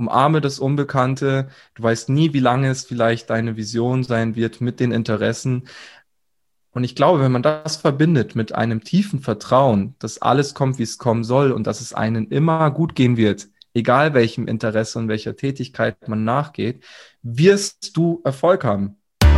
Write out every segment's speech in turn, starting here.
umarme das Unbekannte. Du weißt nie, wie lange es vielleicht deine Vision sein wird mit den Interessen. Und ich glaube, wenn man das verbindet mit einem tiefen Vertrauen, dass alles kommt, wie es kommen soll und dass es einem immer gut gehen wird, egal welchem Interesse und welcher Tätigkeit man nachgeht, wirst du Erfolg haben.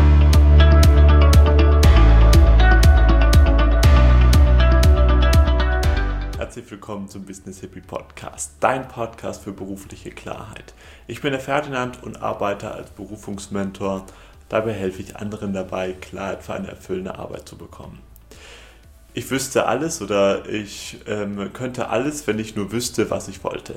Herzlich willkommen zum Business Hippie Podcast, dein Podcast für berufliche Klarheit. Ich bin der Ferdinand und arbeite als Berufungsmentor. Dabei helfe ich anderen dabei, Klarheit für eine erfüllende Arbeit zu bekommen. Ich wüsste alles oder ich könnte alles, wenn ich nur wüsste, was ich wollte.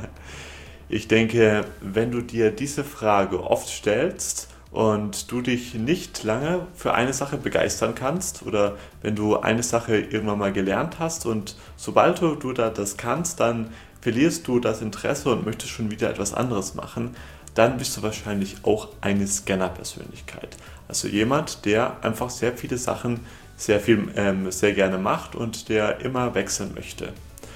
Ich denke, wenn du dir diese Frage oft stellst und du dich nicht lange für eine Sache begeistern kannst oder wenn du eine Sache irgendwann mal gelernt hast und sobald du das kannst, dann verlierst du das Interesse und möchtest schon wieder etwas anderes machen, dann bist du wahrscheinlich auch eine Scanner-Persönlichkeit. Also jemand, der einfach sehr viele Sachen sehr gerne macht und der immer wechseln möchte.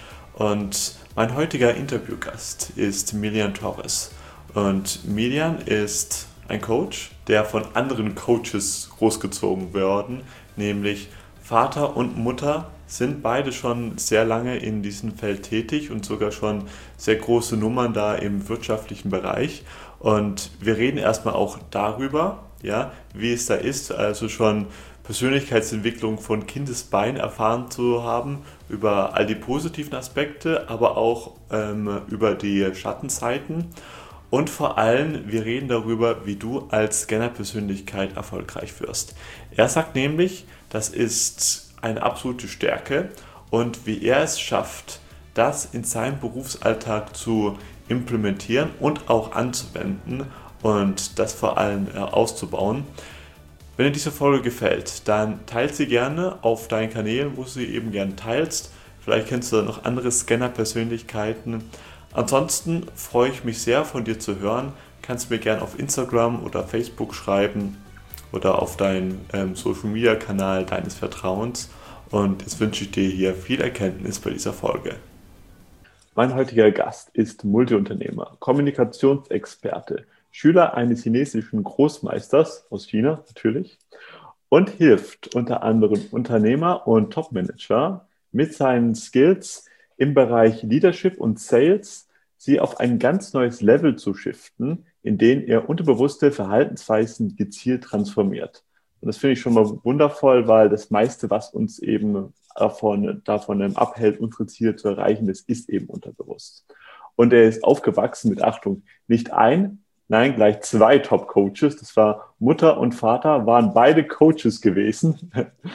Und mein heutiger Interviewgast ist Milian Torres. Und Milian ist ein Coach, der von anderen Coaches großgezogen worden, nämlich Vater und Mutter sind beide schon sehr lange in diesem Feld tätig und sogar schon sehr große Nummern da im wirtschaftlichen Bereich. Und wir reden erstmal auch darüber, ja, wie es da ist, also schon Persönlichkeitsentwicklung von Kindesbein erfahren zu haben, über all die positiven Aspekte, aber auch über die Schattenseiten. Und vor allem, wir reden darüber, wie du als Scanner-Persönlichkeit erfolgreich wirst. Er sagt nämlich, das ist eine absolute Stärke und wie er es schafft, das in seinem Berufsalltag zu implementieren und auch anzuwenden und das vor allem auszubauen. Wenn dir diese Folge gefällt, dann teile sie gerne auf deinen Kanälen, wo du sie eben gerne teilst. Vielleicht kennst du da noch andere Scanner-Persönlichkeiten. Ansonsten freue ich mich sehr, von dir zu hören. Kannst mir gerne auf Instagram oder Facebook schreiben oder auf deinen Social-Media-Kanal deines Vertrauens. Und jetzt wünsche ich dir hier viel Erkenntnis bei dieser Folge. Mein heutiger Gast ist Multiunternehmer, Kommunikationsexperte, Schüler eines chinesischen Großmeisters aus China natürlich und hilft unter anderem Unternehmer und Topmanager mit seinen Skills im Bereich Leadership und Sales, sie auf ein ganz neues Level zu shiften, in dem er unterbewusste Verhaltensweisen gezielt transformiert. Und das finde ich schon mal wundervoll, weil das meiste, was uns eben davon abhält, unsere Ziele zu erreichen, das ist eben unterbewusst. Und er ist aufgewachsen mit, Achtung, nicht ein, nein, gleich zwei Top-Coaches. Das war Mutter und Vater, waren beide Coaches gewesen.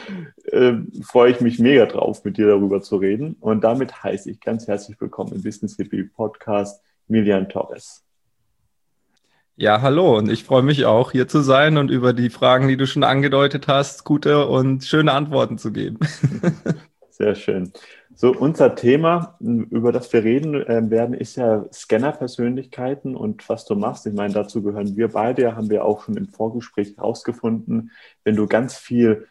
Freue ich mich mega drauf, mit dir darüber zu reden. Und damit heiße ich ganz herzlich willkommen im Business Hippie Podcast Milian Torres. Ja, hallo und ich freue mich auch, hier zu sein und über die Fragen, die du schon angedeutet hast, gute und schöne Antworten zu geben. Sehr schön. So, unser Thema, über das wir reden werden, ist ja Scanner-Persönlichkeiten und was du machst. Ich meine, dazu gehören wir beide, haben wir auch schon im Vorgespräch herausgefunden, wenn du ganz viel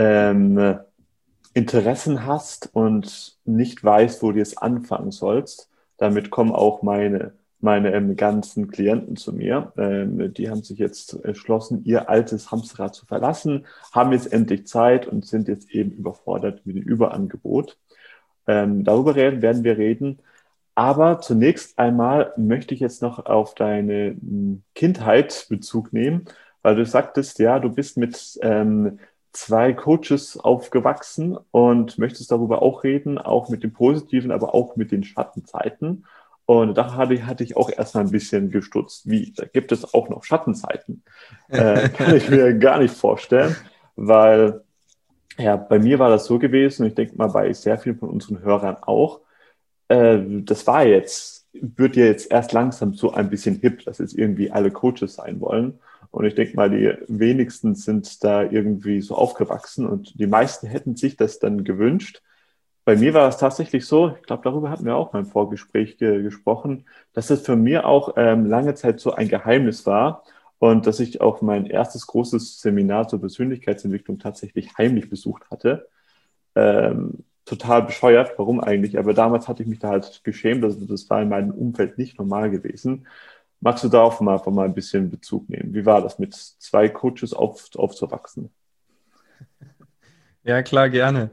Interessen hast und nicht weißt, wo du jetzt anfangen sollst, damit kommen auch meine ganzen Klienten zu mir. Die haben sich jetzt entschlossen, ihr altes Hamsterrad zu verlassen, haben jetzt endlich Zeit und sind jetzt eben überfordert mit dem Überangebot. Darüber werden wir reden. Aber zunächst einmal möchte ich jetzt noch auf deine Kindheit Bezug nehmen, weil du sagtest, ja, du bist mit zwei Coaches aufgewachsen und möchtest darüber auch reden, auch mit den positiven, aber auch mit den Schattenzeiten. Und da hatte ich auch erstmal ein bisschen gestutzt. Wie, da gibt es auch noch Schattenzeiten? Kann ich mir gar nicht vorstellen, weil ja, bei mir war das so gewesen, und ich denke mal bei sehr vielen von unseren Hörern auch, wird ja jetzt erst langsam so ein bisschen hip, dass jetzt irgendwie alle Coaches sein wollen. Und ich denke mal, die wenigsten sind da irgendwie so aufgewachsen und die meisten hätten sich das dann gewünscht. Bei mir war es tatsächlich so, ich glaube, darüber hatten wir auch mal im Vorgespräch gesprochen, dass es für mich auch lange Zeit so ein Geheimnis war und dass ich auch mein erstes großes Seminar zur Persönlichkeitsentwicklung tatsächlich heimlich besucht hatte. Total bescheuert, warum eigentlich? Aber damals hatte ich mich da halt geschämt, also das war in meinem Umfeld nicht normal gewesen. Magst du darauf einfach mal ein bisschen Bezug nehmen? Wie war das, mit zwei Coaches aufzuwachsen? Ja, klar, gerne.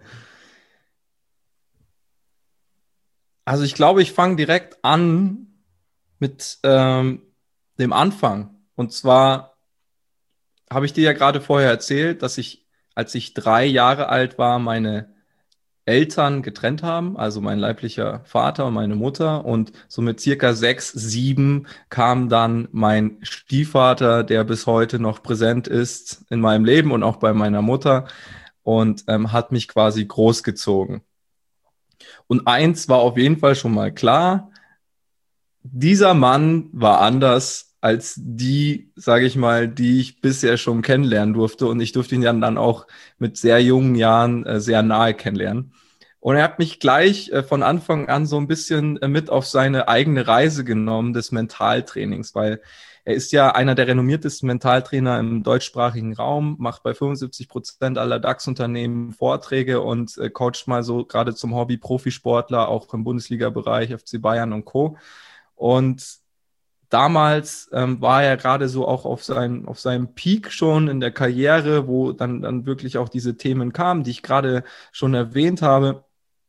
Also ich glaube, ich fange direkt an mit dem Anfang. Und zwar habe ich dir ja gerade vorher erzählt, dass ich, als ich 3 Jahre alt war, meine Eltern getrennt haben, also mein leiblicher Vater und meine Mutter. Und so mit circa 6, 7 kam dann mein Stiefvater, der bis heute noch präsent ist in meinem Leben und auch bei meiner Mutter und hat mich quasi großgezogen. Und eins war auf jeden Fall schon mal klar: Dieser Mann war anders als die, sage ich mal, die ich bisher schon kennenlernen durfte. Und ich durfte ihn dann auch mit sehr jungen Jahren sehr nahe kennenlernen. Und er hat mich gleich von Anfang an so ein bisschen mit auf seine eigene Reise genommen des Mentaltrainings, weil er ist ja einer der renommiertesten Mentaltrainer im deutschsprachigen Raum, macht bei 75% aller DAX-Unternehmen Vorträge und coacht mal so gerade zum Hobby Profisportler, auch im Bundesliga-Bereich, FC Bayern und Co. Und damals war er gerade so auch auf seinem Peak schon in der Karriere, wo dann wirklich auch diese Themen kamen, die ich gerade schon erwähnt habe.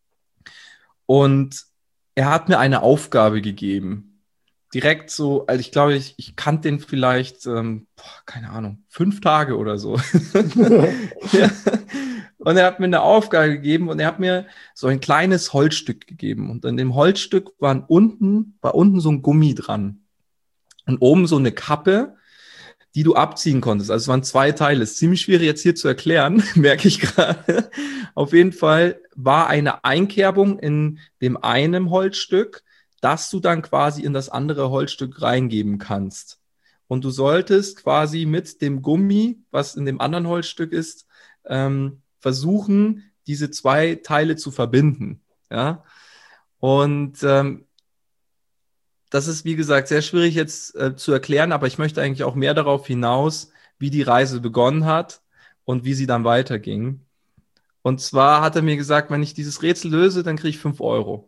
Und er hat mir eine Aufgabe gegeben. Direkt so, also ich glaube, ich kannte den vielleicht, keine Ahnung, 5 Tage oder so. Ja. Und er hat mir eine Aufgabe gegeben und er hat mir so ein kleines Holzstück gegeben. Und an dem Holzstück war unten so ein Gummi dran. Und oben so eine Kappe, die du abziehen konntest. Also es waren 2 Teile. Ist ziemlich schwierig jetzt hier zu erklären, merke ich gerade. Auf jeden Fall war eine Einkerbung in dem einen Holzstück, das du dann quasi in das andere Holzstück reingeben kannst. Und du solltest quasi mit dem Gummi, was in dem anderen Holzstück ist, versuchen, diese 2 Teile zu verbinden. Ja? Und das ist, wie gesagt, sehr schwierig jetzt zu erklären, aber ich möchte eigentlich auch mehr darauf hinaus, wie die Reise begonnen hat und wie sie dann weiterging. Und zwar hat er mir gesagt, wenn ich dieses Rätsel löse, dann kriege ich 5 Euro.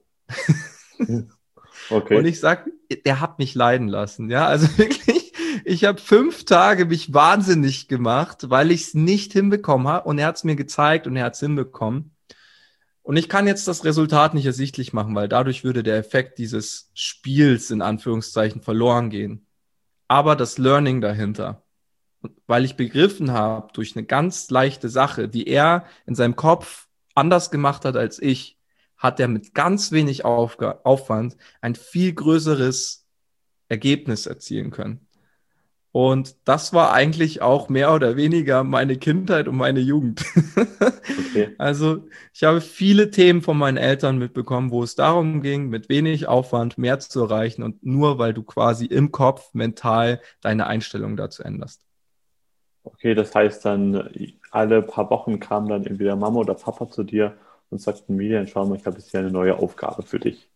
Und Okay. ich sage, der hat mich leiden lassen. Ja, also wirklich, ich habe 5 Tage mich wahnsinnig gemacht, weil ich es nicht hinbekommen habe. Und er hat es mir gezeigt und er hat es hinbekommen. Und ich kann jetzt das Resultat nicht ersichtlich machen, weil dadurch würde der Effekt dieses Spiels in Anführungszeichen verloren gehen. Aber das Learning dahinter, weil ich begriffen habe, durch eine ganz leichte Sache, die er in seinem Kopf anders gemacht hat als ich, hat er mit ganz wenig Aufwand ein viel größeres Ergebnis erzielen können. Und das war eigentlich auch mehr oder weniger meine Kindheit und meine Jugend. Okay. Also ich habe viele Themen von meinen Eltern mitbekommen, wo es darum ging, mit wenig Aufwand mehr zu erreichen und nur weil du quasi im Kopf mental deine Einstellung dazu änderst. Okay, das heißt dann, alle paar Wochen kam dann entweder Mama oder Papa zu dir und sagten, Milian, schau mal, ich habe jetzt hier eine neue Aufgabe für dich.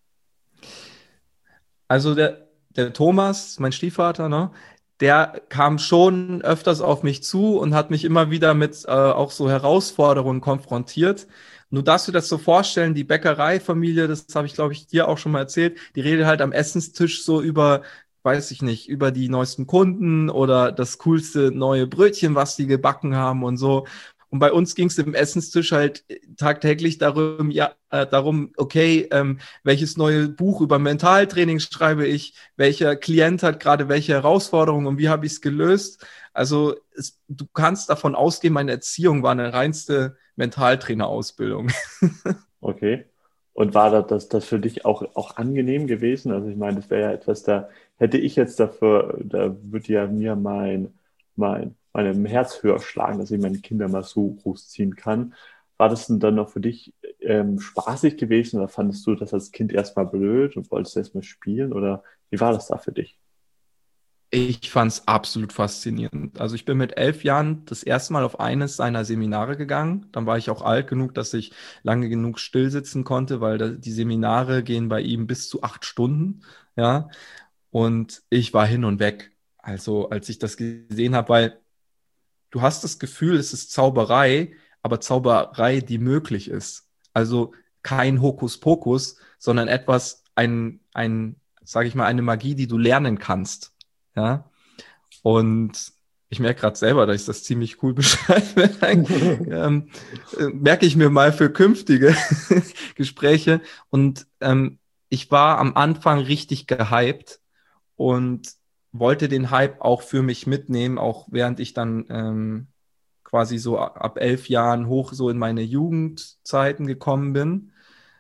Also der Thomas, mein Stiefvater, ne, der kam schon öfters auf mich zu und hat mich immer wieder mit auch so Herausforderungen konfrontiert. Nur darfst du das so vorstellen, die Bäckereifamilie, das habe ich, glaube ich, dir auch schon mal erzählt, die redet halt am Essenstisch so über, weiß ich nicht, über die neuesten Kunden oder das coolste neue Brötchen, was die gebacken haben und so. Und bei uns ging es im Essenstisch halt tagtäglich darum, ja, darum, okay, welches neue Buch über Mentaltraining schreibe ich, welcher Klient hat gerade welche Herausforderungen und wie habe ich es gelöst. Also du kannst davon ausgehen, meine Erziehung war eine reinste Mentaltrainerausbildung. Okay. Und war das für dich auch angenehm gewesen? Also ich meine, das wäre ja etwas, da hätte ich jetzt dafür, da würde ja mir meinem Herz höher schlagen, dass ich meine Kinder mal so großziehen kann. War das denn dann noch für dich spaßig gewesen oder fandest du das als Kind erstmal blöd und wolltest erstmal spielen oder wie war das da für dich? Ich fand es absolut faszinierend. Also ich bin mit 11 Jahren das erste Mal auf eines seiner Seminare gegangen. Dann war ich auch alt genug, dass ich lange genug still sitzen konnte, weil die Seminare gehen bei ihm bis zu 8 Stunden. Ja, und ich war hin und weg. Also als ich das gesehen habe, weil du hast das Gefühl, es ist Zauberei, aber Zauberei, die möglich ist. Also kein Hokuspokus, sondern etwas, sage ich mal, eine Magie, die du lernen kannst. Ja. Und ich merke gerade selber, dass ich das ziemlich cool beschreibe. Merke ich mir mal für künftige Gespräche. Und ich war am Anfang richtig gehypt und wollte den Hype auch für mich mitnehmen, auch während ich dann quasi so ab 11 Jahren hoch so in meine Jugendzeiten gekommen bin.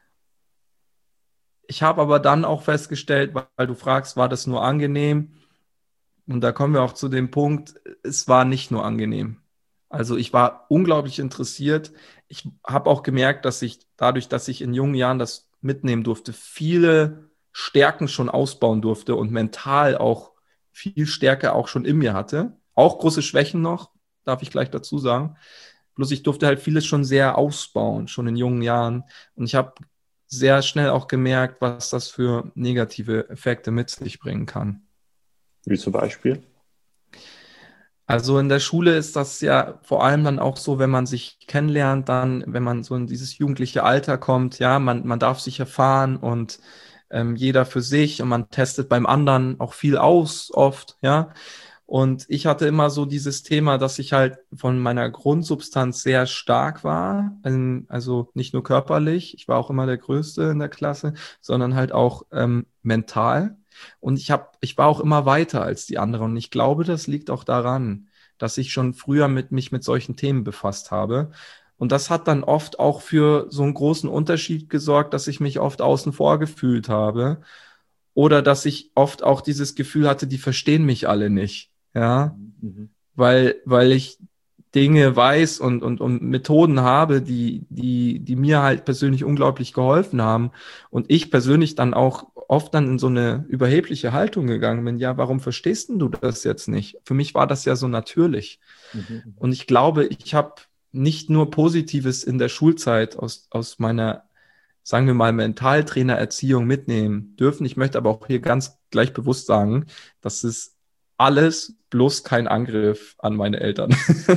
Ich habe aber dann auch festgestellt, weil du fragst, war das nur angenehm? Und da kommen wir auch zu dem Punkt, es war nicht nur angenehm. Also ich war unglaublich interessiert. Ich habe auch gemerkt, dass ich dadurch, dass ich in jungen Jahren das mitnehmen durfte, viele Stärken schon ausbauen durfte und mental auch viel Stärke auch schon in mir hatte. Auch große Schwächen noch, darf ich gleich dazu sagen. Bloß ich durfte halt vieles schon sehr ausbauen, schon in jungen Jahren. Und ich habe sehr schnell auch gemerkt, was das für negative Effekte mit sich bringen kann. Wie zum Beispiel? Also in der Schule ist das ja vor allem dann auch so, wenn man sich kennenlernt, dann, wenn man so in dieses jugendliche Alter kommt, ja, man darf sich erfahren und jeder für sich und man testet beim anderen auch viel aus, oft, ja. Und ich hatte immer so dieses Thema, dass ich halt von meiner Grundsubstanz sehr stark war, also nicht nur körperlich, ich war auch immer der Größte in der Klasse, sondern halt auch mental. Und ich war auch immer weiter als die anderen. Und ich glaube, das liegt auch daran, dass ich schon früher mich mit solchen Themen befasst habe. Und das hat dann oft auch für so einen großen Unterschied gesorgt, dass ich mich oft außen vor gefühlt habe. Oder dass ich oft auch dieses Gefühl hatte, die verstehen mich alle nicht. Ja, Mhm. weil ich Dinge weiß und Methoden habe, die mir halt persönlich unglaublich geholfen haben. Und ich persönlich dann auch oft dann in so eine überhebliche Haltung gegangen bin. Ja, warum verstehst denn du das jetzt nicht? Für mich war das ja so natürlich. Mhm. Und ich glaube, ich habe nicht nur Positives in der Schulzeit aus meiner, sagen wir mal, Mentaltrainererziehung mitnehmen dürfen. Ich möchte aber auch hier ganz gleich bewusst sagen, dass es alles bloß kein Angriff an meine Eltern.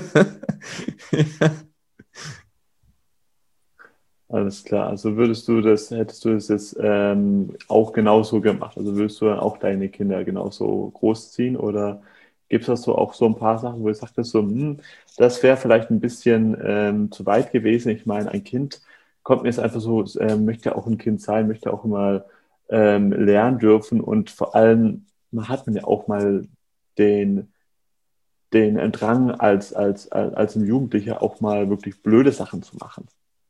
Alles klar. Also hättest du das jetzt auch genauso gemacht? Also würdest du dann auch deine Kinder genauso großziehen oder gibt es das so auch so ein paar Sachen, wo du sagtest, so, das wäre vielleicht ein bisschen zu weit gewesen. Ich meine, ein Kind kommt mir jetzt einfach so, möchte auch ein Kind sein, möchte auch mal lernen dürfen und vor allem hat man ja auch mal den, den Drang als ein Jugendlicher auch mal wirklich blöde Sachen zu machen.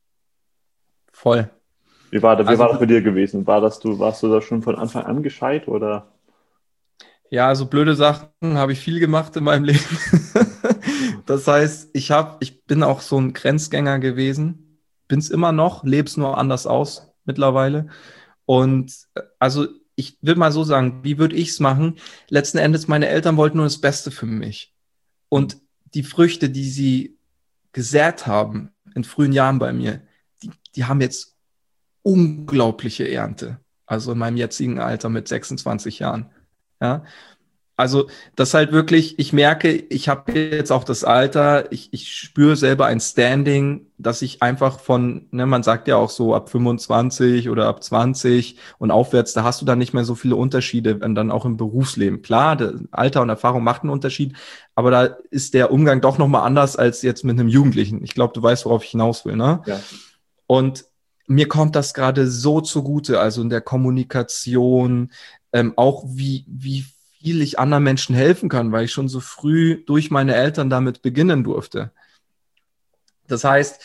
Voll. Wie Also war das bei dir gewesen? Warst du da schon von Anfang an gescheit oder? ja, also blöde Sachen habe ich viel gemacht in meinem Leben. Das heißt, ich bin auch so ein Grenzgänger gewesen, bin es immer noch, lebe es nur anders aus mittlerweile. Und also ich will mal so sagen, wie würde ich es machen? Letzten Endes, meine Eltern wollten nur das Beste für mich. Und die Früchte, die sie gesät haben in frühen Jahren bei mir, die haben jetzt unglaubliche Ernte. Also in meinem jetzigen Alter mit 26 Jahren. Ja, also das halt wirklich, ich merke, ich habe jetzt auch das Alter, ich spüre selber ein Standing, dass ich einfach von, ne, man sagt ja auch so ab 25 oder ab 20 und aufwärts, da hast du dann nicht mehr so viele Unterschiede, wenn dann auch im Berufsleben. Klar, Alter und Erfahrung macht einen Unterschied, aber da ist der Umgang doch nochmal anders als jetzt mit einem Jugendlichen. Ich glaube, du weißt, worauf ich hinaus will, ne? Ja. Und mir kommt das gerade so zugute, also in der Kommunikation, auch wie viel ich anderen Menschen helfen kann, weil ich schon so früh durch meine Eltern damit beginnen durfte. Das heißt,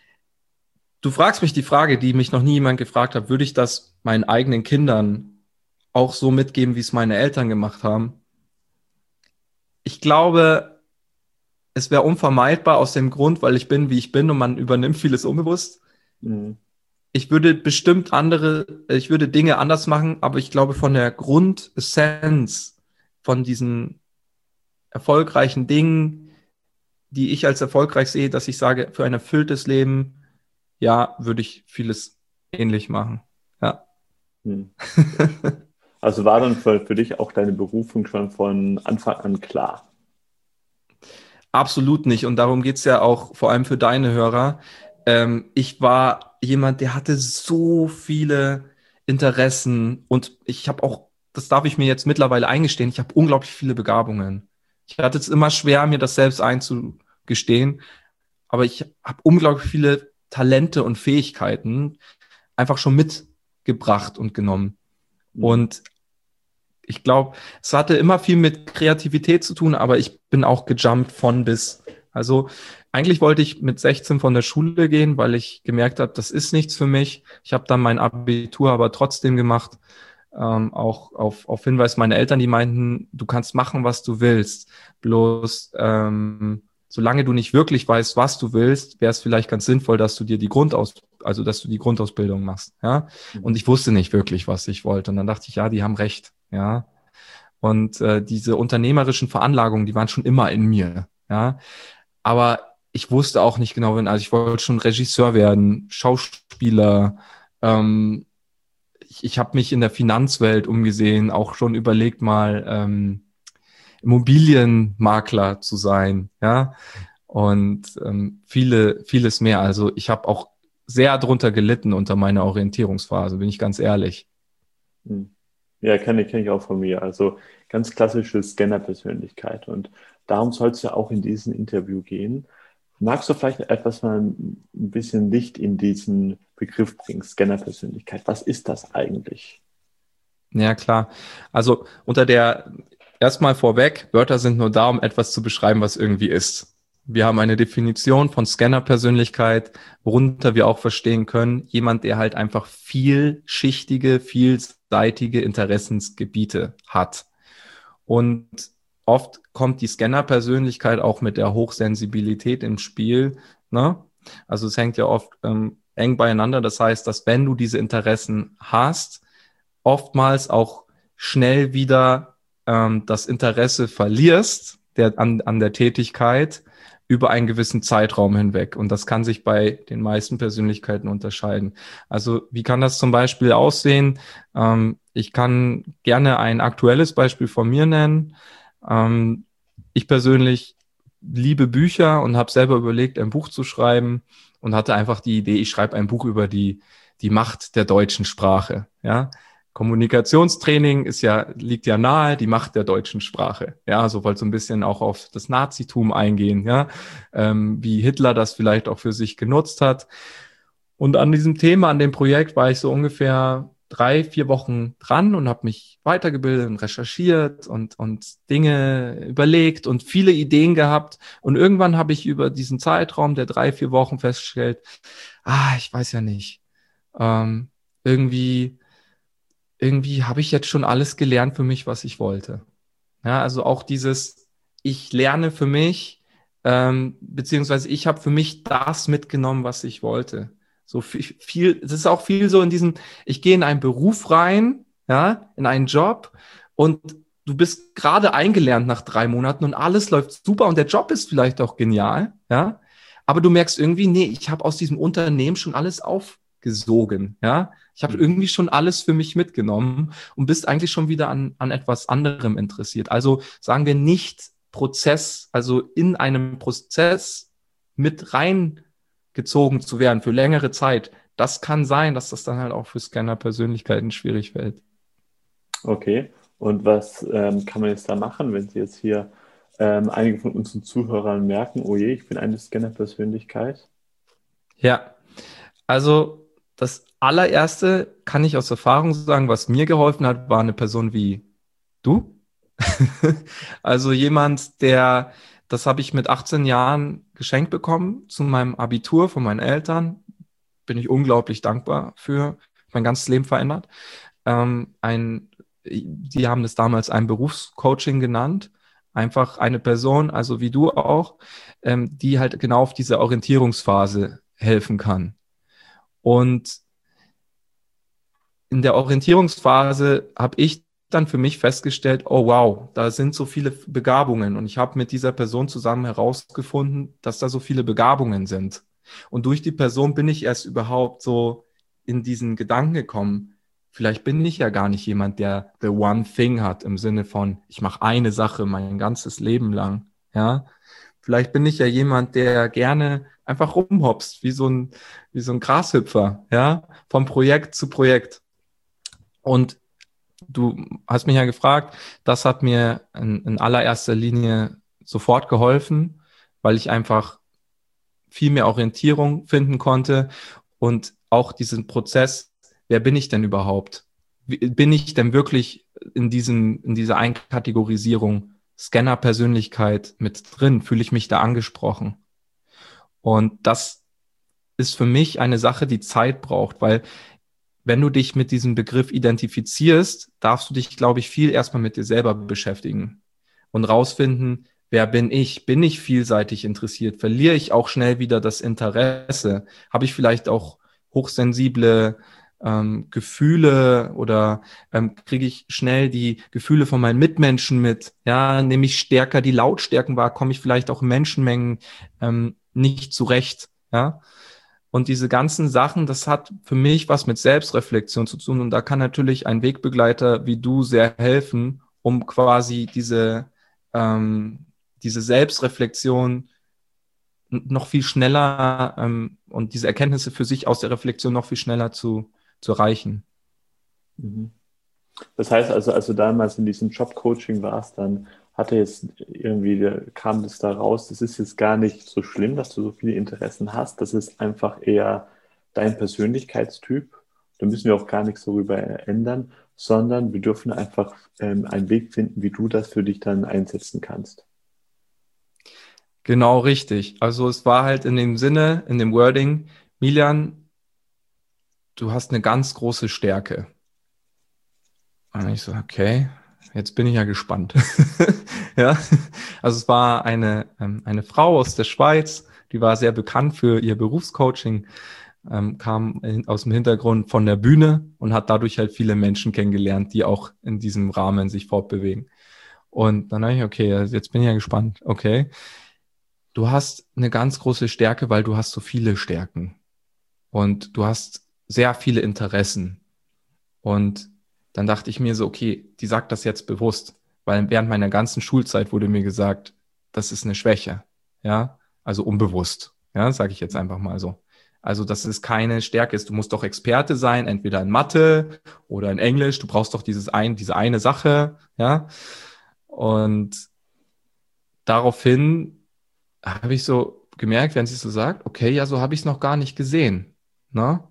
du fragst mich die Frage, die mich noch nie jemand gefragt hat, würde ich das meinen eigenen Kindern auch so mitgeben, wie es meine Eltern gemacht haben? Ich glaube, es wäre unvermeidbar aus dem Grund, weil ich bin, wie ich bin und man übernimmt vieles unbewusst. Mhm. Ich würde ich würde Dinge anders machen, aber ich glaube, von der Grundessenz von diesen erfolgreichen Dingen, die ich als erfolgreich sehe, dass ich sage, für ein erfülltes Leben, ja, würde ich vieles ähnlich machen. Ja. Mhm. Also war dann für dich auch deine Berufung schon von Anfang an klar? Absolut nicht. Und darum geht's ja auch vor allem für deine Hörer. Ich war jemand, der hatte so viele Interessen und ich habe auch das darf ich mir jetzt mittlerweile eingestehen, ich habe unglaublich viele Begabungen. Ich hatte es immer schwer, mir das selbst einzugestehen, aber ich habe unglaublich viele Talente und Fähigkeiten einfach schon mitgebracht und genommen. Und ich glaube, es hatte immer viel mit Kreativität zu tun, aber ich bin auch gejumpt von bis. Also eigentlich wollte ich mit 16 von der Schule gehen, weil ich gemerkt habe, das ist nichts für mich. Ich habe dann mein Abitur aber trotzdem gemacht, auch auf Hinweis meiner Eltern, die meinten, du kannst machen, was du willst. Bloß solange du nicht wirklich weißt, was du willst, wäre es vielleicht ganz sinnvoll, dass du dir dass du die Grundausbildung machst. Ja? Und ich wusste nicht wirklich, was ich wollte. Und dann dachte ich, ja, die haben recht. Ja. Und diese unternehmerischen Veranlagungen, die waren schon immer in mir. Ja. Aber ich wusste auch nicht genau, also ich wollte schon Regisseur werden, Schauspieler. Ich habe mich in der Finanzwelt umgesehen, auch schon überlegt, mal Immobilienmakler zu sein. Ja. Und vieles mehr. Also ich habe auch sehr drunter gelitten unter meiner Orientierungsphase, bin ich ganz ehrlich. Ja, kenn ich auch von mir. Also ganz klassische Scanner-Persönlichkeit. Und darum soll es ja auch in diesem Interview gehen. Magst du vielleicht etwas mal ein bisschen Licht in diesen Begriff bringen, Scanner-Persönlichkeit? Was ist das eigentlich? Ja, klar. Also erstmal vorweg, Wörter sind nur da, um etwas zu beschreiben, was irgendwie ist. Wir haben eine Definition von Scanner-Persönlichkeit, worunter wir auch verstehen können, jemand, der halt einfach vielschichtige, vielseitige Interessensgebiete hat. Und oft kommt die Scanner-Persönlichkeit auch mit der Hochsensibilität ins Spiel, ne? Also es hängt ja oft eng beieinander. Das heißt, dass wenn du diese Interessen hast, oftmals auch schnell wieder das Interesse verlierst an der Tätigkeit über einen gewissen Zeitraum hinweg. Und das kann sich bei den meisten Persönlichkeiten unterscheiden. Also wie kann das zum Beispiel aussehen? Ich kann gerne ein aktuelles Beispiel von mir nennen. Ich persönlich liebe Bücher und habe selber überlegt, ein Buch zu schreiben und hatte einfach die Idee, ich schreibe ein Buch über die Macht der deutschen Sprache. Ja, Kommunikationstraining liegt ja nahe, die Macht der deutschen Sprache. Ja, so wollte so ein bisschen auch auf das Nazitum eingehen, ja, wie Hitler das vielleicht auch für sich genutzt hat. Und an diesem Thema, an dem Projekt war ich so ungefähr 3-4 Wochen dran und habe mich weitergebildet und recherchiert und Dinge überlegt und viele Ideen gehabt. Und irgendwann habe ich über diesen Zeitraum der 3-4 Wochen festgestellt, ich weiß ja nicht, irgendwie habe ich jetzt schon alles gelernt für mich, was ich wollte. Ja, also auch ich lerne für mich, beziehungsweise ich habe für mich das mitgenommen, was ich wollte. So viel, es ist auch viel so ich gehe in einen Beruf rein, ja, in einen Job und du bist gerade eingelernt nach 3 Monaten und alles läuft super und der Job ist vielleicht auch genial, ja, aber du merkst irgendwie, nee, ich habe aus diesem Unternehmen schon alles aufgesogen, ja. Ich habe irgendwie schon alles für mich mitgenommen und bist eigentlich schon wieder an etwas anderem interessiert. Also sagen wir nicht Prozess, also in einem Prozess mit reingezogen zu werden für längere Zeit. Das kann sein, dass das dann halt auch für Scanner-Persönlichkeiten schwierig fällt. Okay, und was kann man jetzt da machen, wenn Sie jetzt hier einige von unseren Zuhörern merken, oh je, ich bin eine Scanner-Persönlichkeit? Ja, also das allererste kann ich aus Erfahrung sagen, was mir geholfen hat, war eine Person wie du. Also jemand, das habe ich mit 18 Jahren geschenkt bekommen zu meinem Abitur von meinen Eltern. Bin ich unglaublich dankbar für. Mein ganzes Leben verändert. Die haben das damals ein Berufscoaching genannt. Einfach eine Person, also wie du auch, die halt genau auf diese Orientierungsphase helfen kann. Und in der Orientierungsphase habe ich dann für mich festgestellt, oh wow, da sind so viele Begabungen. Und ich habe mit dieser Person zusammen herausgefunden, dass da so viele Begabungen sind. Und durch die Person bin ich erst überhaupt so in diesen Gedanken gekommen, vielleicht bin ich ja gar nicht jemand, der the one thing hat, im Sinne von, ich mache eine Sache mein ganzes Leben lang. Ja, vielleicht bin ich ja jemand, der gerne einfach rumhopst, wie so ein Grashüpfer, ja, vom Projekt zu Projekt. Und du hast mich ja gefragt, das hat mir in allererster Linie sofort geholfen, weil ich einfach viel mehr Orientierung finden konnte und auch diesen Prozess, wer bin ich denn überhaupt? Bin ich denn wirklich in dieser Einkategorisierung Scanner-Persönlichkeit mit drin? Fühle ich mich da angesprochen? Und das ist für mich eine Sache, die Zeit braucht, weil wenn du dich mit diesem Begriff identifizierst, darfst du dich, glaube ich, viel erstmal mit dir selber beschäftigen und rausfinden, wer bin ich? Bin ich vielseitig interessiert? Verliere ich auch schnell wieder das Interesse? Habe ich vielleicht auch hochsensible Gefühle oder kriege ich schnell die Gefühle von meinen Mitmenschen mit? Ja, nehme ich stärker die Lautstärken wahr? Komme ich vielleicht auch in Menschenmengen nicht zurecht? Ja, und diese ganzen Sachen, das hat für mich was mit Selbstreflexion zu tun. Und da kann natürlich ein Wegbegleiter wie du sehr helfen, um quasi diese Selbstreflexion noch viel schneller und diese Erkenntnisse für sich aus der Reflexion noch viel schneller zu erreichen. Mhm. Das heißt also, als du damals in diesem Jobcoaching warst, dann kam das da raus, das ist jetzt gar nicht so schlimm, dass du so viele Interessen hast, das ist einfach eher dein Persönlichkeitstyp. Da müssen wir auch gar nichts darüber ändern, sondern wir dürfen einfach einen Weg finden, wie du das für dich dann einsetzen kannst. Genau richtig. Also es war halt in dem Sinne, in dem Wording, Miljan, du hast eine ganz große Stärke. Und ich so, okay, jetzt bin ich ja gespannt. Ja, also es war eine Frau aus der Schweiz, die war sehr bekannt für ihr Berufscoaching, kam aus dem Hintergrund von der Bühne und hat dadurch halt viele Menschen kennengelernt, die auch in diesem Rahmen sich fortbewegen. Und dann dachte ich, okay, also jetzt bin ich ja gespannt. Okay, du hast eine ganz große Stärke, weil du hast so viele Stärken und du hast sehr viele Interessen. Und dann dachte ich mir so, okay, die sagt das jetzt bewusst, weil während meiner ganzen Schulzeit wurde mir gesagt, das ist eine Schwäche, ja, also unbewusst, ja, sage ich jetzt einfach mal so. Also, dass es keine Stärke ist. Du musst doch Experte sein, entweder in Mathe oder in Englisch. Du brauchst doch diese eine Sache, ja. Und daraufhin habe ich so gemerkt, wenn sie es so sagt, okay, ja, so habe ich es noch gar nicht gesehen, ne?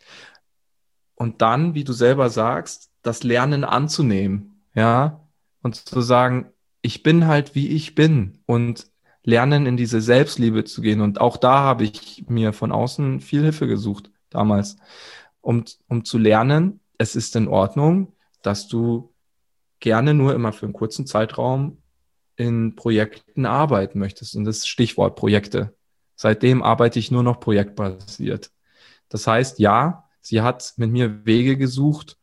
Und dann, wie du selber sagst, das Lernen anzunehmen, ja, und zu sagen, ich bin halt wie ich bin und lernen in diese Selbstliebe zu gehen. Und auch da habe ich mir von außen viel Hilfe gesucht damals, um zu lernen, es ist in Ordnung, dass du gerne nur immer für einen kurzen Zeitraum in Projekten arbeiten möchtest. Und das Stichwort Projekte. Seitdem arbeite ich nur noch projektbasiert. Das heißt, ja, sie hat mit mir Wege gesucht,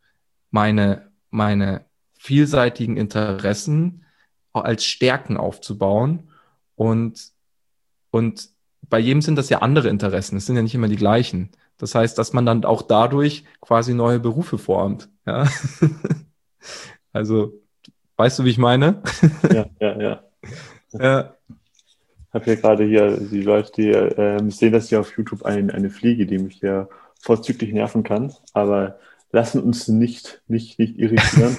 meine vielseitigen Interessen als Stärken aufzubauen. Und, und bei jedem sind das ja andere Interessen. Es sind ja nicht immer die gleichen. Das heißt, dass man dann auch dadurch quasi neue Berufe formt. Ja? Also, weißt du, wie ich meine? Ja, ja, ja. Ja. Ich habe hier gerade hier die Leute, die sehen das hier auf YouTube eine Fliege, die mich hier vorzüglich nerven kann, aber lassen uns nicht irritieren.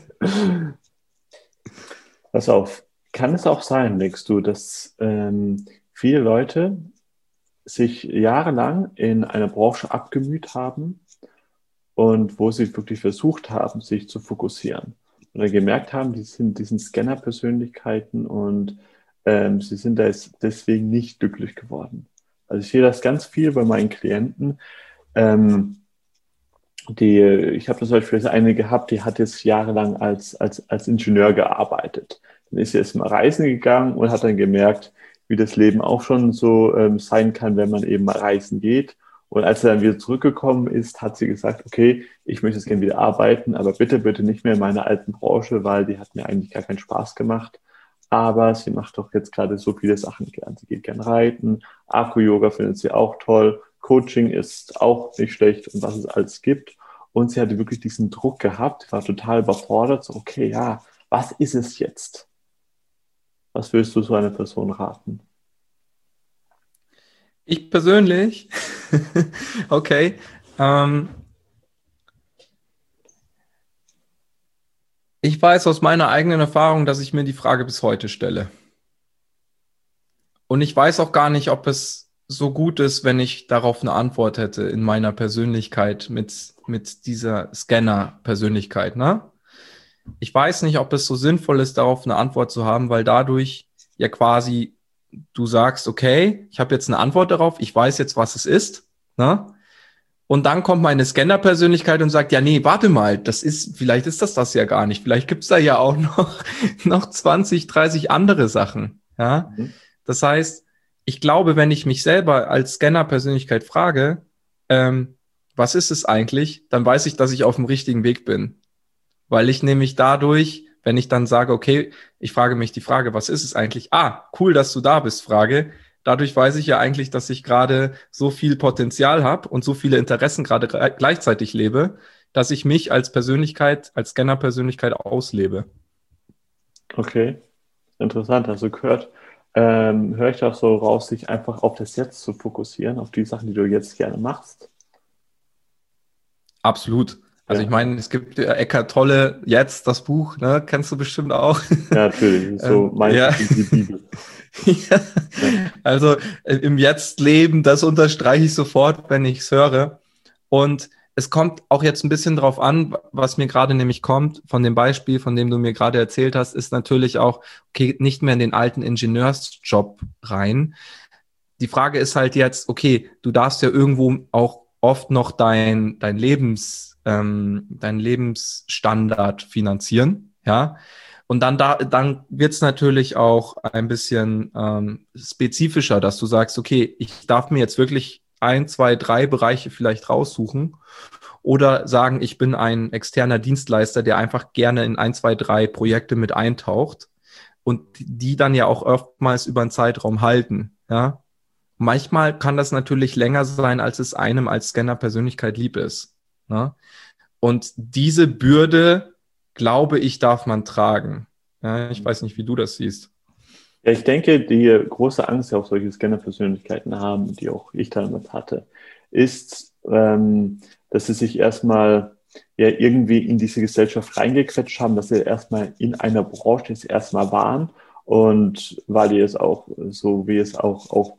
Pass auf, kann es auch sein, denkst du, dass viele Leute sich jahrelang in einer Branche abgemüht haben und wo sie wirklich versucht haben, sich zu fokussieren oder gemerkt haben, die sind Scanner-Persönlichkeiten und sie sind da jetzt deswegen nicht glücklich geworden. Also ich sehe das ganz viel bei meinen Klienten. Ähm, ich habe zum Beispiel eine gehabt, die hat jetzt jahrelang als Ingenieur gearbeitet. Dann ist sie erst mal reisen gegangen und hat dann gemerkt, wie das Leben auch schon so sein kann, wenn man eben mal reisen geht. Und als er dann wieder zurückgekommen ist, hat sie gesagt, okay, ich möchte jetzt gerne wieder arbeiten, aber bitte, bitte nicht mehr in meiner alten Branche, weil die hat mir eigentlich gar keinen Spaß gemacht. Aber sie macht doch jetzt gerade so viele Sachen gern. Sie geht gern reiten, Acro-Yoga findet sie auch toll, Coaching ist auch nicht schlecht und was es alles gibt. Und sie hatte wirklich diesen Druck gehabt, war total überfordert, so, okay, ja, was ist es jetzt? Was würdest du so einer Person raten? Ich persönlich, okay, ähm, Ich weiß aus meiner eigenen Erfahrung, dass ich mir die Frage bis heute stelle. Und ich weiß auch gar nicht, ob es so gut ist, wenn ich darauf eine Antwort hätte in meiner Persönlichkeit mit dieser Scanner-Persönlichkeit, ne? Ich weiß nicht, ob es so sinnvoll ist, darauf eine Antwort zu haben, weil dadurch ja quasi du sagst, okay, ich habe jetzt eine Antwort darauf, ich weiß jetzt, was es ist, ne? Und dann kommt meine Scanner-Persönlichkeit und sagt, ja, nee, warte mal, vielleicht ist das ja gar nicht. Vielleicht gibt's da ja auch noch 20, 30 andere Sachen, ja? Mhm. Das heißt, ich glaube, wenn ich mich selber als Scanner-Persönlichkeit frage, was ist es eigentlich, dann weiß ich, dass ich auf dem richtigen Weg bin. Weil ich nämlich dadurch, wenn ich dann sage, okay, ich frage mich die Frage, was ist es eigentlich? Ah, cool, dass du da bist, Frage. Dadurch weiß ich ja eigentlich, dass ich gerade so viel Potenzial habe und so viele Interessen gerade gleichzeitig lebe, dass ich mich als Persönlichkeit, als Scanner-Persönlichkeit auslebe. Okay, interessant, hast du gehört. Höre ich auch so raus, sich einfach auf das Jetzt zu fokussieren, auf die Sachen, die du jetzt gerne machst? Absolut. Also ich Ja, meine, es gibt ja Eckhart Tolle, jetzt das Buch, ne, kennst du bestimmt auch. ja, natürlich, das ist so Ja. meistens die Bibel. Ja. Ja. Also im Jetzt leben, das unterstreiche ich sofort, wenn ich es höre. Und es kommt auch jetzt ein bisschen drauf an, was mir gerade nämlich kommt, von dem Beispiel, von dem du mir gerade erzählt hast, ist natürlich auch, okay, nicht mehr in den alten Ingenieursjob rein. Die Frage ist halt jetzt, okay, du darfst ja irgendwo auch oft noch dein Lebensstandard finanzieren, ja. Und dann wird es natürlich auch ein bisschen spezifischer, dass du sagst, okay, ich darf mir jetzt wirklich 1, 2, 3 Bereiche vielleicht raussuchen oder sagen, ich bin ein externer Dienstleister, der einfach gerne in 1, 2, 3 Projekte mit eintaucht und die dann ja auch oftmals über einen Zeitraum halten, ja. Manchmal kann das natürlich länger sein, als es einem als Scanner-Persönlichkeit lieb ist, ne? Und diese Bürde, glaube ich, darf man tragen. Ja, ich weiß nicht, wie du das siehst. Ja, ich denke, die große Angst, die auch solche Scanner-Persönlichkeiten haben, die auch ich damals hatte, ist, dass sie sich erstmal ja irgendwie in diese Gesellschaft reingequetscht haben, dass sie erstmal in einer Branche jetzt erstmal waren und weil die es auch, so wie es auch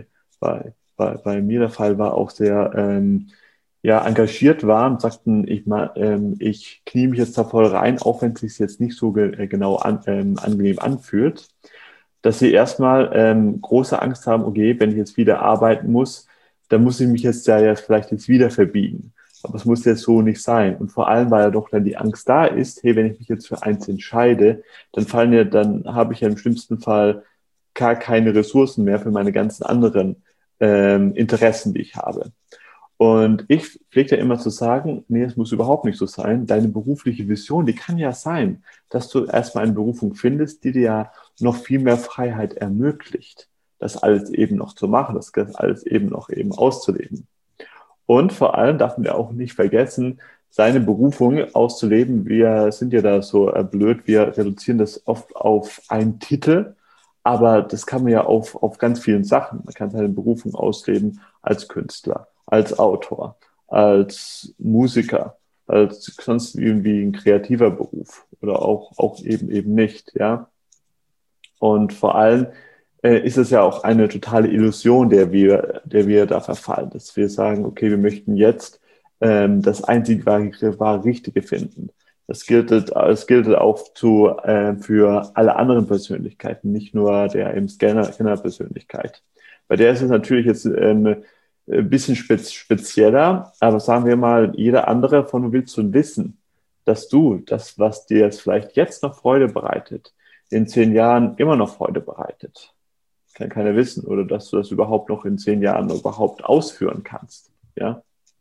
bei mir der Fall war, auch sehr ja, engagiert waren und sagten, ich knie mich jetzt da voll rein, auch wenn es sich jetzt nicht so genau angenehm anfühlt, dass sie erstmal große Angst haben, okay, wenn ich jetzt wieder arbeiten muss, dann muss ich mich jetzt ja vielleicht jetzt wieder verbiegen. Aber es muss jetzt so nicht sein. Und vor allem, weil ja doch dann die Angst da ist, hey, wenn ich mich jetzt für eins entscheide, dann habe ich ja im schlimmsten Fall gar keine Ressourcen mehr für meine ganzen anderen Interessen, die ich habe. Und ich pflege ja immer zu sagen, nee, es muss überhaupt nicht so sein. Deine berufliche Vision, die kann ja sein, dass du erstmal eine Berufung findest, die dir ja noch viel mehr Freiheit ermöglicht, das alles eben noch zu machen, das alles eben noch eben auszuleben. Und vor allem darf man ja auch nicht vergessen, seine Berufung auszuleben. Wir sind ja da so blöd, wir reduzieren das oft auf einen Titel, aber das kann man ja auf ganz vielen Sachen. Man kann seine Berufung ausleben als Künstler, als Autor, als Musiker, als sonst irgendwie ein kreativer Beruf oder auch eben nicht, ja. Und vor allem ist es ja auch eine totale Illusion, der wir da verfallen, dass wir sagen, okay, wir möchten jetzt das einzig wahre Richtige finden. Das gilt auch für alle anderen Persönlichkeiten, nicht nur der im Scanner-Persönlichkeit. Bei der ist es natürlich jetzt ein bisschen spezieller, aber sagen wir mal, jeder andere von willst du wissen, dass du das, was dir jetzt vielleicht jetzt noch Freude bereitet, in 10 Jahren immer noch Freude bereitet. Kann keiner wissen. Oder dass du das überhaupt noch in 10 Jahren überhaupt ausführen kannst. Ja.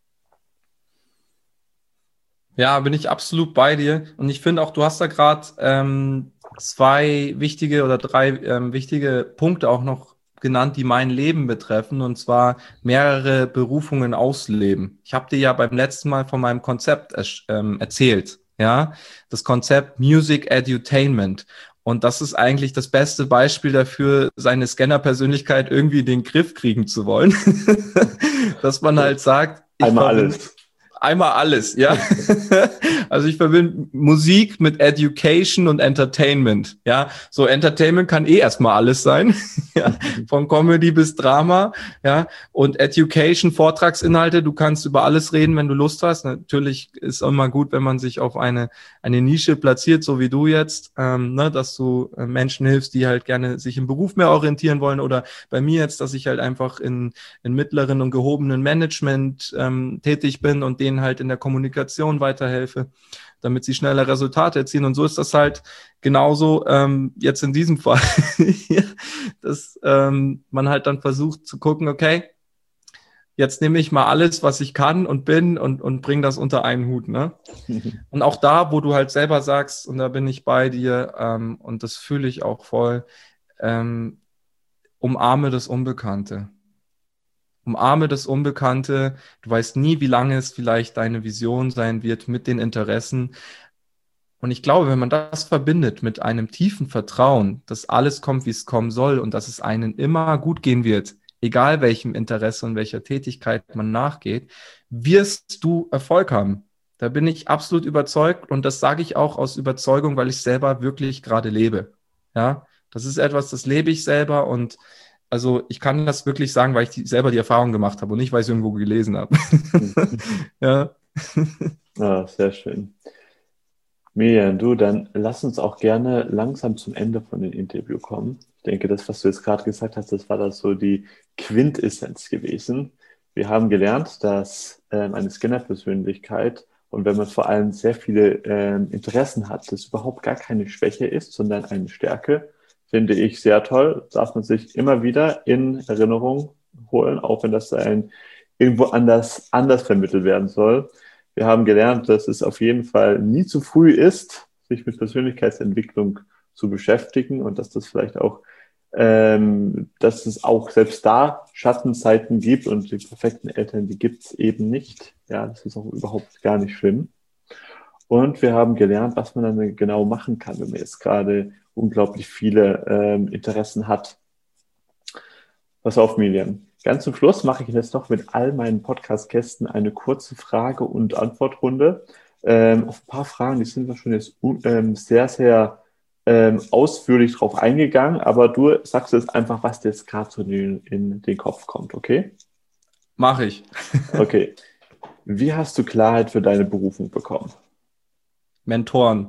Ja, bin ich absolut bei dir. Und ich finde auch, du hast da gerade 2 wichtige oder 3 wichtige Punkte auch noch genannt, die mein Leben betreffen, und zwar mehrere Berufungen ausleben. Ich habe dir ja beim letzten Mal von meinem Konzept erzählt, ja, das Konzept Music Edutainment. Und das ist eigentlich das beste Beispiel dafür, seine Scanner-Persönlichkeit irgendwie in den Griff kriegen zu wollen. Dass man halt sagt, Einmal alles. Einmal alles, ja. Also ich verbinde Musik mit Education und Entertainment, ja. So Entertainment kann erstmal alles sein, ja. Von Comedy bis Drama, ja. Und Education, Vortragsinhalte, du kannst über alles reden, wenn du Lust hast. Natürlich ist immer gut, wenn man sich auf eine Nische platziert, so wie du jetzt, ne, dass du Menschen hilfst, die halt gerne sich im Beruf mehr orientieren wollen, oder bei mir jetzt, dass ich halt einfach in mittleren und gehobenen Management tätig bin und denen halt in der Kommunikation weiterhelfe, damit sie schneller Resultate erzielen. Und so ist das halt genauso jetzt in diesem Fall, dass man halt dann versucht zu gucken, okay, jetzt nehme ich mal alles, was ich kann und bin und bringe das unter einen Hut. Ne? Und auch da, wo du halt selber sagst, und da bin ich bei dir und das fühle ich auch voll, umarme das Unbekannte. Umarme das Unbekannte. Du weißt nie, wie lange es vielleicht deine Vision sein wird mit den Interessen. Und ich glaube, wenn man das verbindet mit einem tiefen Vertrauen, dass alles kommt, wie es kommen soll und dass es einem immer gut gehen wird, egal welchem Interesse und welcher Tätigkeit man nachgeht, wirst du Erfolg haben. Da bin ich absolut überzeugt, und das sage ich auch aus Überzeugung, weil ich selber wirklich gerade lebe. Ja, das ist etwas, das lebe ich selber, und also ich kann das wirklich sagen, weil ich selber die Erfahrung gemacht habe und nicht, weil ich es irgendwo gelesen habe. Ja. Ah, sehr schön. Miriam, du, dann lass uns auch gerne langsam zum Ende von dem Interview kommen. Ich denke, das, was du jetzt gerade gesagt hast, das war das so die Quintessenz gewesen. Wir haben gelernt, dass eine Scanner-Persönlichkeit, und wenn man vor allem sehr viele Interessen hat, das überhaupt gar keine Schwäche ist, sondern eine Stärke, finde ich sehr toll. Darf man sich immer wieder in Erinnerung holen, auch wenn das irgendwo anders vermittelt werden soll. Wir haben gelernt, dass es auf jeden Fall nie zu früh ist, sich mit Persönlichkeitsentwicklung zu beschäftigen, und dass das vielleicht auch, dass es auch selbst da Schattenzeiten gibt, und die perfekten Eltern, die gibt es eben nicht. Ja, das ist auch überhaupt gar nicht schlimm. Und wir haben gelernt, was man dann genau machen kann, wenn man jetzt gerade unglaublich viele Interessen hat. Pass auf, Miriam. Ganz zum Schluss mache ich jetzt noch mit all meinen Podcast-Gästen eine kurze Frage- und Antwortrunde. Auf ein paar Fragen, die sind wir schon jetzt sehr, sehr ausführlich drauf eingegangen, aber du sagst jetzt einfach, was dir jetzt gerade so in den Kopf kommt, okay? Mache ich. Okay. Wie hast du Klarheit für deine Berufung bekommen? Mentoren.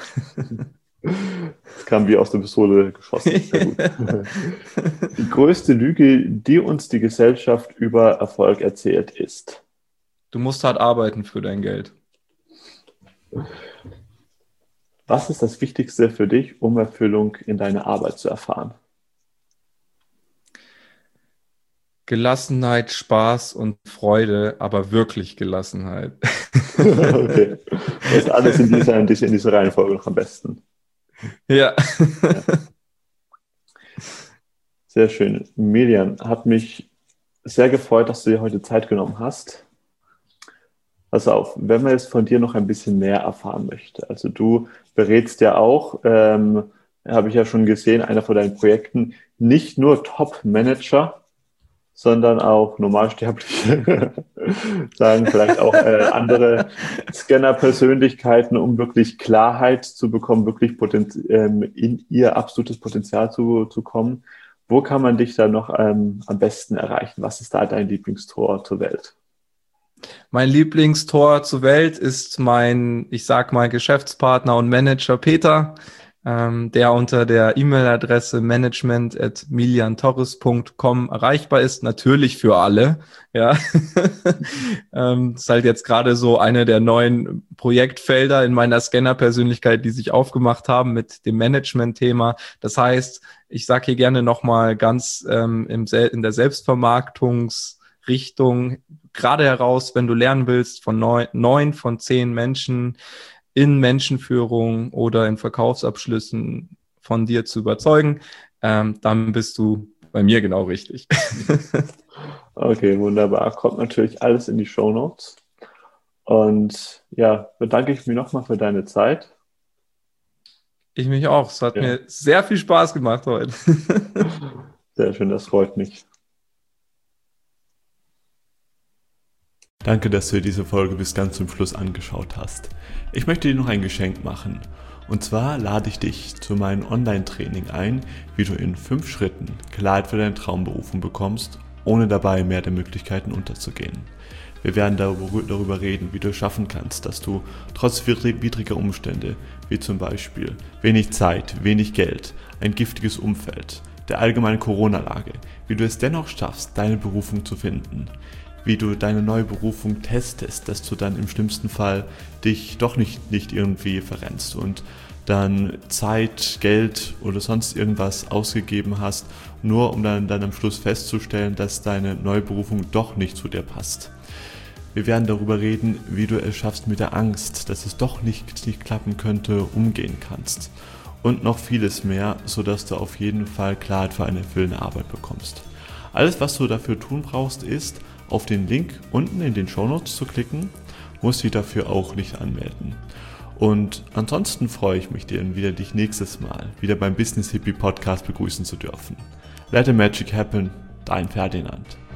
Das kam wie aus der Pistole geschossen. Sehr gut. Die größte Lüge, die uns die Gesellschaft über Erfolg erzählt, ist: Du musst hart arbeiten für dein Geld. Was ist das Wichtigste für dich, um Erfüllung in deiner Arbeit zu erfahren? Gelassenheit, Spaß und Freude, aber wirklich Gelassenheit. Okay. Das ist alles in dieser Reihenfolge noch am besten. Ja. Ja. Sehr schön. Miriam, hat mich sehr gefreut, dass du dir heute Zeit genommen hast. Pass auf, wenn man jetzt von dir noch ein bisschen mehr erfahren möchte. Also du berätst ja auch, habe ich ja schon gesehen, einer von deinen Projekten, nicht nur Top-Manager, sondern auch Normalsterbliche, sagen vielleicht auch andere Scanner-Persönlichkeiten, um wirklich Klarheit zu bekommen, wirklich in ihr absolutes Potenzial zu kommen. Wo kann man dich da noch am besten erreichen? Was ist da dein Lieblingstor zur Welt? Mein Lieblingstor zur Welt ist mein, ich sag mal, Geschäftspartner und Manager Peter, der unter der E-Mail-Adresse management@miliantorres.com erreichbar ist, natürlich für alle. Ja, ist halt jetzt gerade so eine der neuen Projektfelder in meiner Scanner-Persönlichkeit, die sich aufgemacht haben mit dem Management-Thema. Das heißt, ich sage hier gerne nochmal ganz in der Selbstvermarktungsrichtung gerade heraus, wenn du lernen willst, von 9 von 10 Menschen in Menschenführung oder in Verkaufsabschlüssen von dir zu überzeugen, dann bist du bei mir genau richtig. Okay, wunderbar. Kommt natürlich alles in die Shownotes. Und ja, bedanke ich mich nochmal für deine Zeit. Ich mich auch. Es hat mir sehr viel Spaß gemacht heute. Sehr schön, das freut mich. Danke, dass du dir diese Folge bis ganz zum Schluss angeschaut hast. Ich möchte dir noch ein Geschenk machen. Und zwar lade ich dich zu meinem Online-Training ein, wie du in 5 Schritten Klarheit für deine Traumberufung bekommst, ohne dabei mehr der Möglichkeiten unterzugehen. Wir werden darüber reden, wie du es schaffen kannst, dass du trotz widriger Umstände, wie zum Beispiel wenig Zeit, wenig Geld, ein giftiges Umfeld, der allgemeinen Corona-Lage, wie du es dennoch schaffst, deine Berufung zu finden, wie du deine neue Berufung testest, dass du dann im schlimmsten Fall dich doch nicht irgendwie verrennst und dann Zeit, Geld oder sonst irgendwas ausgegeben hast, nur um dann am Schluss festzustellen, dass deine neue Berufung doch nicht zu dir passt. Wir werden darüber reden, wie du es schaffst, mit der Angst, dass es doch nicht klappen könnte, umgehen kannst. Und noch vieles mehr, sodass du auf jeden Fall Klarheit für eine erfüllende Arbeit bekommst. Alles, was du dafür tun brauchst, ist, auf den Link unten in den Shownotes zu klicken, musst dich dafür auch nicht anmelden. Und ansonsten freue ich mich, dich nächstes Mal wieder beim Business Hippie Podcast begrüßen zu dürfen. Let the Magic Happen, dein Ferdinand.